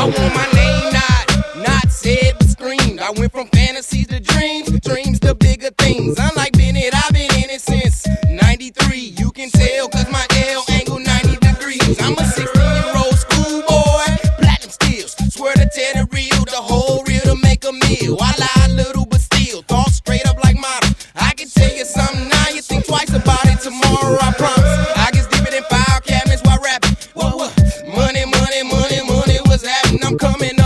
want my name not said but screamed. I went from fantasies to dreams, dreams to bigger things. Unlike Bennett, I've been in it since 93. You can tell cause my L angle 90 degrees. I'm a 16-year-old schoolboy, platinum steals. Swear to tell the real, the whole real to make a meal. I lie a little but still, talk straight up like model. I can tell you something now, you think twice about it tomorrow, I promise. I get deeper than file cabinets while rapping. What? Money, money, money, money, what's happening? I'm coming